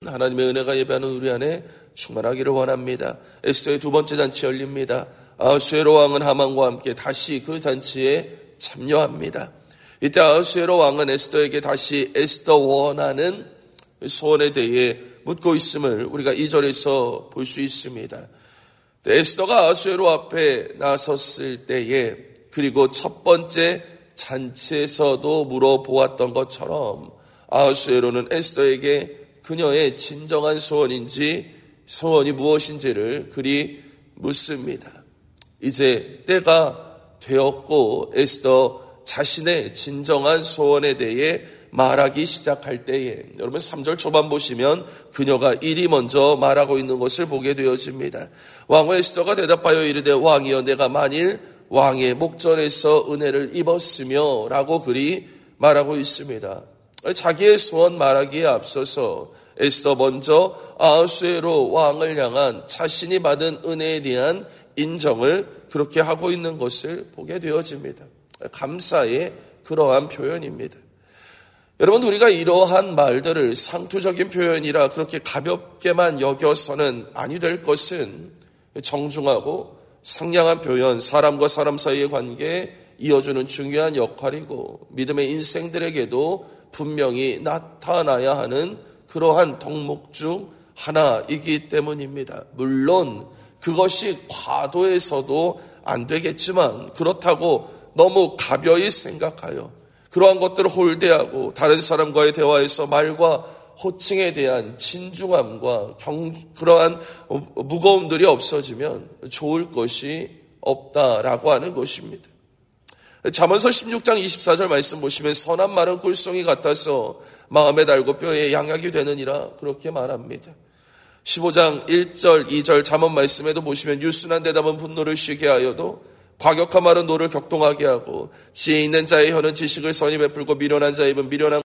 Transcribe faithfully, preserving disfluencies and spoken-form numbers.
하나님의 은혜가 예배하는 우리 안에 충만하기를 원합니다. 에스더의 두 번째 잔치 열립니다. 아하수에로 왕은 하만과 함께 다시 그 잔치에 참여합니다. 이때 아하수에로 왕은 에스더에게 다시 에스더 원하는 소원에 대해 묻고 있음을 우리가 이 절에서 볼 수 있습니다. 에스더가 아하수에로 앞에 나섰을 때에, 그리고 첫 번째 잔치에서도 물어보았던 것처럼 아하수에로는 에스더에게 그녀의 진정한 소원인지 소원이 무엇인지를 그리 묻습니다. 이제 때가 되었고 에스더 자신의 진정한 소원에 대해 말하기 시작할 때에, 여러분 삼 절 초반 보시면 그녀가 일이 먼저 말하고 있는 것을 보게 되어집니다. 왕후 에스더가 대답하여 이르되 왕이여 내가 만일 왕의 목전에서 은혜를 입었으며 라고 그리 말하고 있습니다. 자기의 소원 말하기에 앞서서 에스더 먼저 아하수에로 왕을 향한 자신이 받은 은혜에 대한 인정을 그렇게 하고 있는 것을 보게 되어집니다. 감사의 그러한 표현입니다. 여러분, 우리가 이러한 말들을 상투적인 표현이라 그렇게 가볍게만 여겨서는 아니 될 것은 정중하고 상냥한 표현, 사람과 사람 사이의 관계에 이어주는 중요한 역할이고 믿음의 인생들에게도 분명히 나타나야 하는 그러한 덕목 중 하나이기 때문입니다. 물론 그것이 과도해서도 안 되겠지만 그렇다고 너무 가벼이 생각하여 그러한 것들을 홀대하고 다른 사람과의 대화에서 말과 호칭에 대한 진중함과 경, 그러한 무거움들이 없어지면 좋을 것이 없다라고 하는 것입니다. 잠언서 십육 장 이십사 절 말씀 보시면 선한 말은 꿀송이 같아서 마음에 달고 뼈에 양약이 되느니라 그렇게 말합니다. 십오 장 일 절 이 절 잠언 말씀에도 보시면 유순한 대답은 분노를 쉬게 하여도 과격한 말은 노를 격동하게 하고 지혜 있는 자의 혀는 지식을 선히 베풀고 미련한 자의 입은 미련한